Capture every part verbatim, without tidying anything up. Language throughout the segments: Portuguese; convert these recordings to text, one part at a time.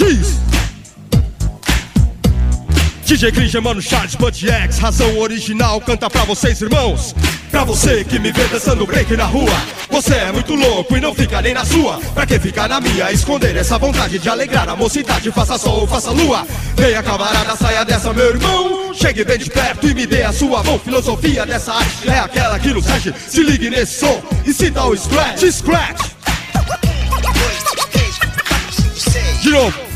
Diz D J Cringe, Mano Charles, Bud X, razão original, canta pra vocês, irmãos. Pra você que me vê dançando break na rua, você é muito louco e não fica nem na sua. Pra que ficar na minha, esconder essa vontade de alegrar a mocidade, faça sol ou faça lua. Venha camarada, saia dessa meu irmão, chegue bem de perto e me dê a sua mão. Filosofia dessa arte é aquela que nos rege, se ligue nesse som e sinta o scratch, scratch. De novo.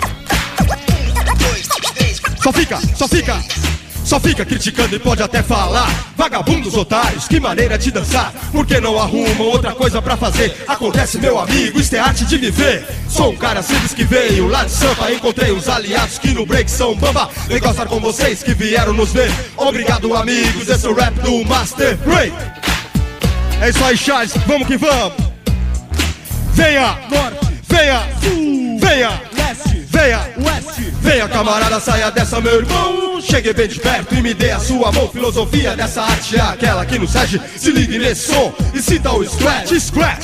Só fica, só fica, só fica criticando e pode até falar. Vagabundos otários, que maneira de dançar. Por que não arrumam outra coisa pra fazer? Acontece, meu amigo, isto é arte de viver. Sou um cara simples que veio lá de Sampa. Encontrei uns aliados que no break são bamba. Legal estar com vocês que vieram nos ver. Obrigado, amigos, esse é o rap do Master Break. É isso aí, Charles, vamos que vamos. Venha, norte, venha, sul, venha, leste, venha, oeste. Venha camarada, saia dessa meu irmão, chegue bem de perto e me dê a sua mão. Filosofia dessa arte é aquela que nos rege, se ligue nesse som e sinta o scratch, scratch.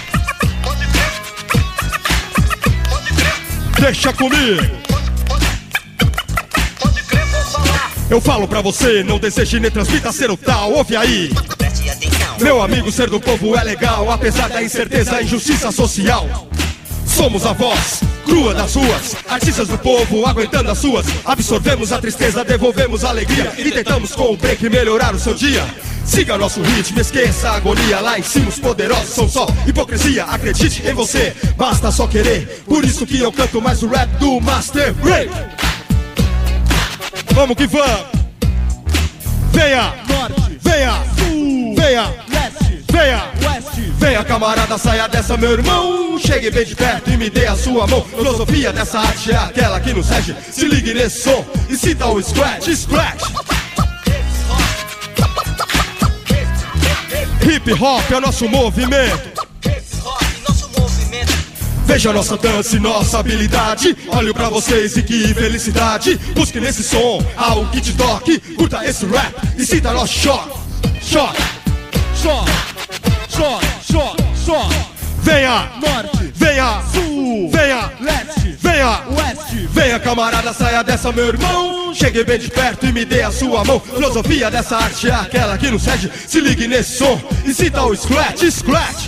Deixa comigo. Eu falo pra você, não deseje nem transmita ser o tal, ouve aí. Meu amigo, ser do povo é legal, apesar da incerteza e injustiça social. Somos a voz crua das ruas, artistas do povo aguentando as suas. Absorvemos a tristeza, devolvemos a alegria e tentamos com o break melhorar o seu dia. Siga nosso ritmo, esqueça a agonia. Lá em cima os poderosos são só hipocrisia. Acredite em você, basta só querer. Por isso que eu canto mais o rap do Master Break. Vamos que vamos. Venha, norte, venha, sul, venha, leste, venha, oeste. Venha camarada, saia dessa meu irmão, chegue bem de perto e me dê a sua mão. Filosofia dessa arte é aquela que nos rege, se ligue nesse som e sinta o scratch, scratch. Hip hop é o nosso movimento. Veja nossa dança e nossa habilidade. Olho pra vocês e que felicidade. Busque nesse som algo que te toque. Curta esse rap e sinta nosso choque. Choque, choque, choque, choque, choque. Venha, norte, venha, sul, venha, leste, venha, oeste. Venha camarada, saia dessa meu irmão, chegue bem de perto e me dê a sua mão. Filosofia dessa arte é aquela que nos rege, se ligue nesse som e sinta o scratch, scratch.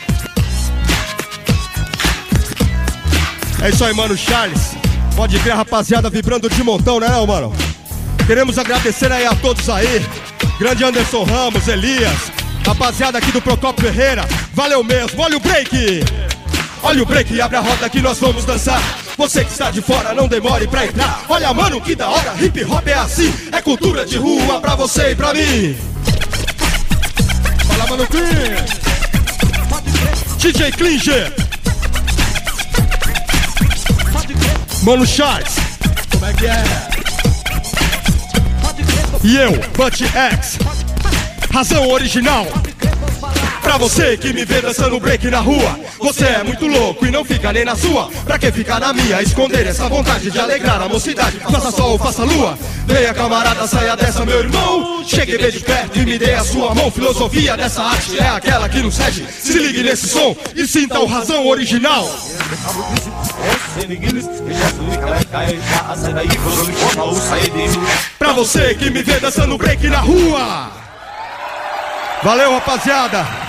É isso aí, mano, Charles. Pode crer, rapaziada, vibrando de montão, né, não, mano? Queremos agradecer aí a todos aí. Grande Anderson Ramos, Elias, rapaziada aqui do Procopio Ferreira. Valeu mesmo, olha o break. Olha o break, abre a roda que nós vamos dançar. Você que está de fora, não demore pra entrar. Olha, mano, que da hora, hip hop é assim. É cultura de rua pra você e pra mim. Fala, mano, Cringe. D J Cringe, Mano Charles, como é que é? E eu, Bud X, razão original. Pra você que me vê dançando break na rua, você é muito louco e não fica nem na sua. Pra que ficar na minha, esconder essa vontade de alegrar a mocidade. Faça sol, faça lua. Venha camarada, saia dessa meu irmão, chegue bem de perto e me dê a sua mão. Filosofia dessa arte é aquela que nos rege, se ligue nesse som e sinta o razão original. Pra você que me vê dançando break na rua. Valeu, rapaziada.